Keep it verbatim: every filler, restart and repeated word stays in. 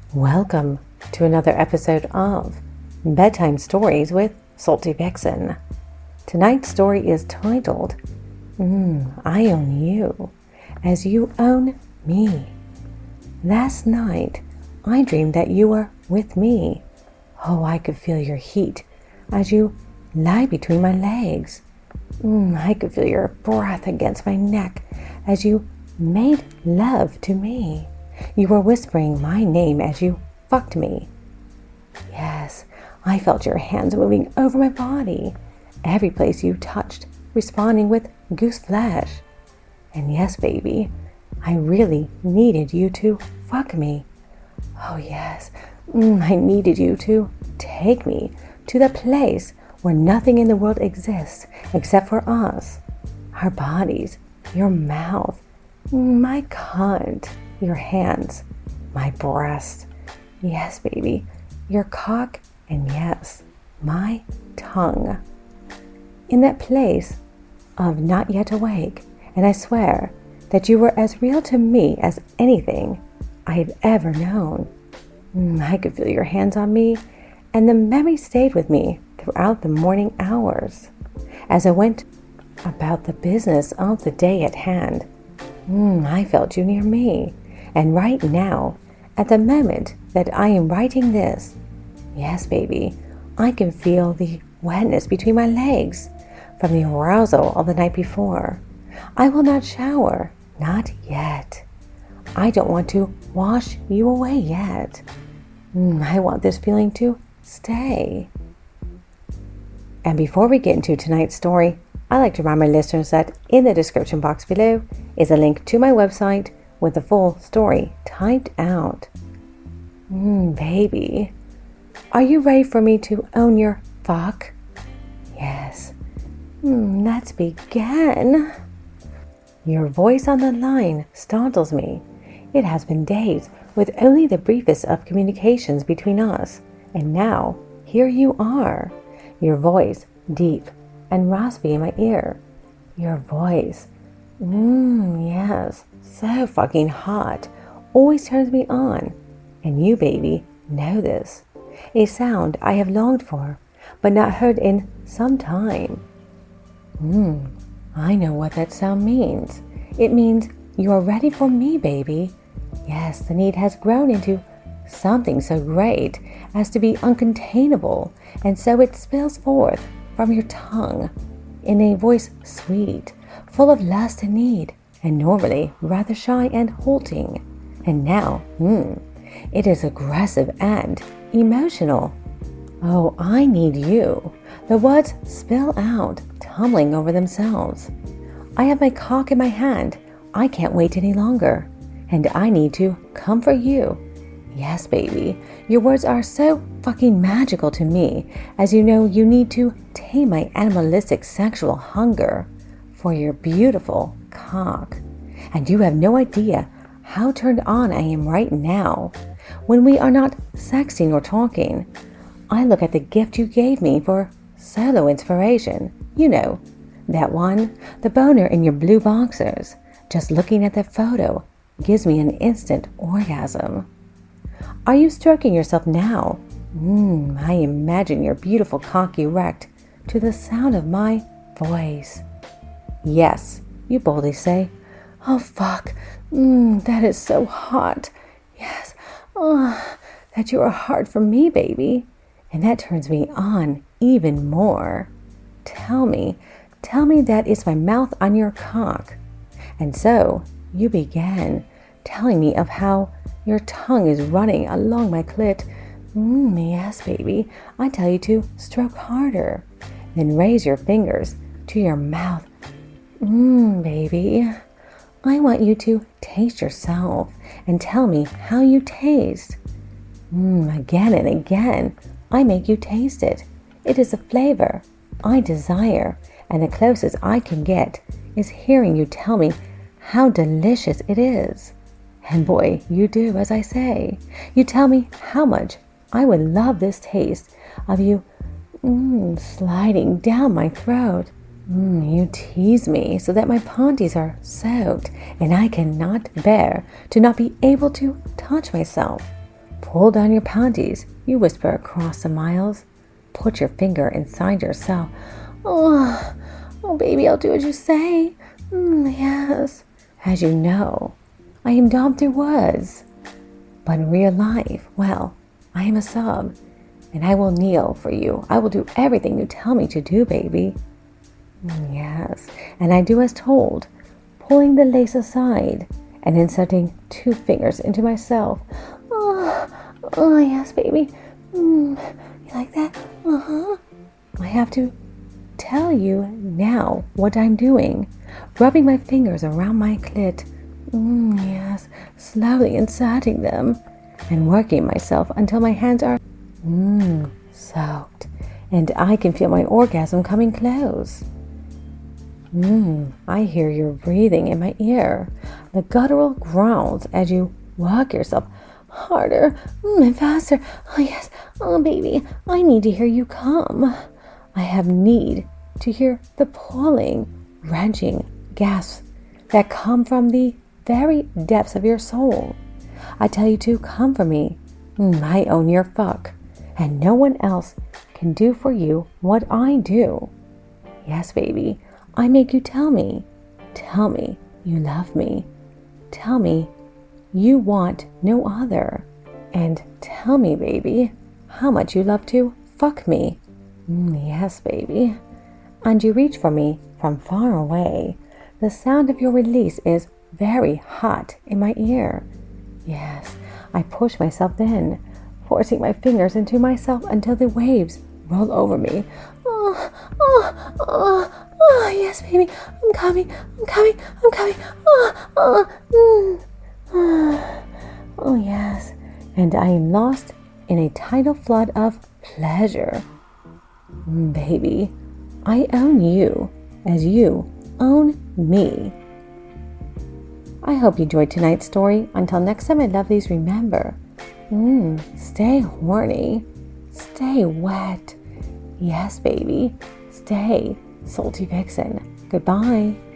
Welcome to another episode of Bedtime Stories with Salty Vixen. Tonight's story is titled, mm, I Own You as You Own Me. Last night, I dreamed that you were with me. Oh, I could feel your heat as you lie between my legs. Mm, I could feel your breath against my neck as you made love to me. You were whispering my name as you fucked me. Yes, I felt your hands moving over my body, every place you touched, responding with goose flesh. And yes, baby, I really needed you to fuck me. Oh yes, mm, I needed you to take me to the place where nothing in the world exists except for us, our bodies, your mouth, my cunt, your hands, my breast, yes, baby, your cock, and yes, my tongue. In that place of not yet awake, and I swear that you were as real to me as anything I've ever known. I could feel your hands on me, and the memory stayed with me throughout the morning hours as I went about the business of the day at hand. Mm, I felt you near me. And right now, at the moment that I am writing this, yes, baby, I can feel the wetness between my legs from the arousal of the night before. I will not shower, not yet. I don't want to wash you away yet. Mm, I want this feeling to stay. And before we get into tonight's story, I'd like to remind my listeners that in the description box below is a link to my website with the full story typed out. Mm, baby, are you ready for me to own your fuck? Yes. Mm, let's begin. Your voice on the line startles me. It has been days with only the briefest of communications between us, and now here you are. Your voice deep and raspy in my ear. Your voice, mmm, yes, so fucking hot, always turns me on. And you, baby, know this. A sound I have longed for, but not heard in some time. Mmm, I know what that sound means. It means you are ready for me, baby. Yes, the need has grown into something so great as to be uncontainable, and so it spills forth from your tongue in a voice sweet, full of lust and need, and normally rather shy and halting. And now, hmm, it is aggressive and emotional. Oh, I need you. The words spill out, tumbling over themselves. I have my cock in my hand. I can't wait any longer. And I need to come for you. Yes, baby, your words are so fucking magical to me, as you know you need to tame my animalistic sexual hunger for your beautiful cock. And you have no idea how turned on I am right now. When we are not sexting or talking, I look at the gift you gave me for solo inspiration. You know, that one, the boner in your blue boxers. Just looking at that photo gives me an instant orgasm. Are you stroking yourself now? Mmm, I imagine your beautiful cock erect to the sound of my voice. Yes, you boldly say, oh fuck, mmm, that is so hot. Yes, oh, that you are hard for me, baby. And that turns me on even more. Tell me, tell me that it's my mouth on your cock. And so you began telling me of how your tongue is running along my clit. Mmm, yes, baby. I tell you to stroke harder. Then raise your fingers to your mouth. Mmm, baby. I want you to taste yourself and tell me how you taste. Mmm, again and again, I make you taste it. It is a flavor I desire, and the closest I can get is hearing you tell me how delicious it is. And boy, you do as I say. You tell me how much I would love this taste of you mm, sliding down my throat. Mm, you tease me so that my panties are soaked, and I cannot bear to not be able to touch myself. Pull down your panties, you whisper across the miles. Put your finger inside yourself. Oh, oh, baby, I'll do as you say. Mm, yes. As you know, I am Doctor Woods. But in real life, well, I am a sub. And I will kneel for you. I will do everything you tell me to do, baby. Mm, yes. And I do as told, pulling the lace aside and inserting two fingers into myself. Oh, oh yes, baby. Mm, you like that? Uh-huh. I have to tell you now what I'm doing. Rubbing my fingers around my clit. Mm, yes, slowly inserting them and working myself until my hands are mm, soaked and I can feel my orgasm coming close. Mm, I hear your breathing in my ear. The guttural growls as you work yourself harder mm, and faster. Oh yes, oh baby, I need to hear you come. I have need to hear the pulling, wrenching gasps that come from the very depths of your soul. I tell you to come for me. Mm, I own your fuck, and no one else can do for you what I do. Yes, baby, I make you tell me. Tell me you love me. Tell me you want no other. And tell me, baby, how much you love to fuck me. Mm, yes, baby. And you reach for me from far away. The sound of your release is very hot in my ear. Yes, I push myself then, forcing my fingers into myself until the waves roll over me. Oh, oh, oh, oh, yes, baby, I'm coming, I'm coming, I'm coming. Oh, oh, mm, oh, oh, yes, and I am lost in a tidal flood of pleasure. Mm, baby, I own you as you own me. I hope you enjoyed tonight's story. Until next time, my lovelies, remember, mm, stay horny, stay wet. Yes, baby, stay salty vixen. Goodbye.